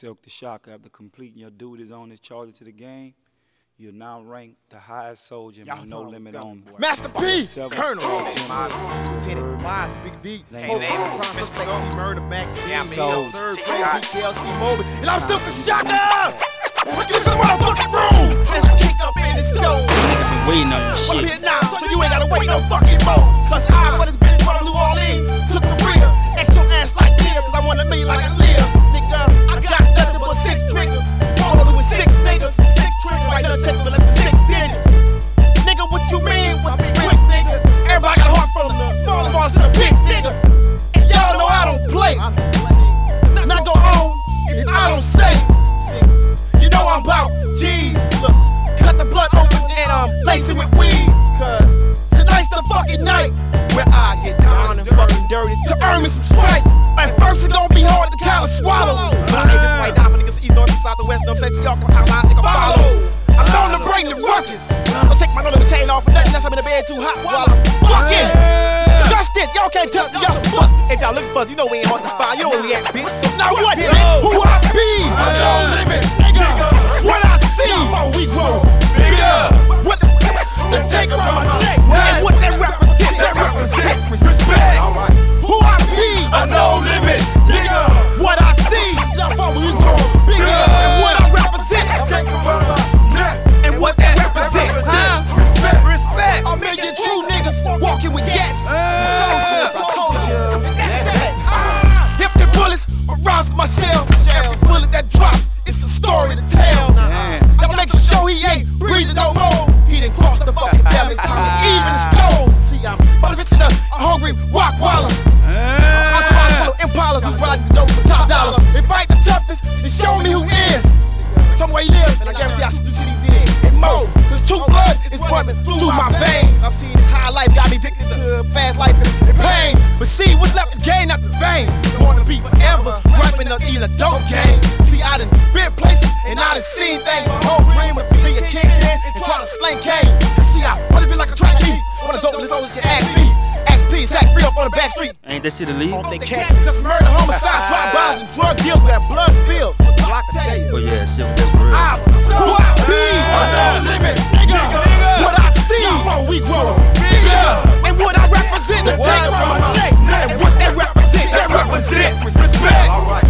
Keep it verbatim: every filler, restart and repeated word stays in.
Silk the Shock, after completing your duties on this charger to the game, you're now ranked the highest soldier with no limit on. Master P, Colonel, Lieutenant Wise, Big V, Hey, man, Prospect, C Murder, Mac, Yeah, Soul, man. Third Tick Grade, Tock. B K L C Moby, and I'm Silk the Shock. Give me some motherfucking room. Let's kick up in this show. Been waiting on your I'm shit. here now, so you ain't gotta wait no fucking more. Cause I, when this bitch from New Orleans, took the rear, at your ass like here, cause I wanna be like I live. Nigga, I got nothing but six triggers. All of with six niggas, six triggers, right now, check me like six digits. Nigga, what you mean with the quick nigga? Everybody got a heart from the small balls to the big niggas. And y'all know I don't play. Not go on if I don't say. You know I'm about G's. Look, cut the blood open and um, lace it with weed. Cause tonight's the fucking night where I get down and fucking dirty to earn me some stripes. And first it's gonna be hard to kind of swallow. But I ain't this white down for niggas east, north, and south, and west. No sense, y'all come out, I take a follow. I'm known to bring the ruckus. Don't take my little chain off for nothing unless I'm in the bed too hot while I'm fucking. Just it, y'all can't touch me, y'all some bust. If y'all look fuzzy, you know we ain't hard to find. You only act bitch. So now what? Who I be? No limit, nigga. What I see? How we grow bigger. What the the take around my neck? And what that represent? That represent respect. Who I be? A no limit, nigga. What I see? Y'all follow we grow bigger. And what I represent? Take around my neck. And what that represent? Respect, respect. A million true niggas walking with gats. Soldiers, I told you. That's that. If the bullets around my shell, every bullet that drops, it's a story to tell. Gotta make sure he ain't breathing no more. He done crossed the fucking family time, even stone. See, I'm about to visit a hungry rock waller. I survive full of impalas, I'm riding the dope for top dollars. If I ain't the toughest, then show me who is. Tell me where he lives, and I guarantee I should do shit he did and more. Cause true blood is pumping through my veins. I've seen his high life, got me addicted to fast life and, and pain. But see, what's left is gain after vain. Don't wanna be forever, griping up eating a dope game. See, I done been places and I done seen things. My whole dream was to be a kingpin and try to slang cane. Cause see, I wanna be like a track beat. Wanna dope this old shit, ask me. Ask P, sack free up on the back street. Ain't that shit illegal? They catch me cause murder, homicide, drive-bys, and drug deals where blood spills. I can tell you. Oh yeah, Silk, that's real. I'm who I be, a no limit, nigga. What I see, how we grow bigger. And what I represent, the take around my neck. And what they represent, they represent respect.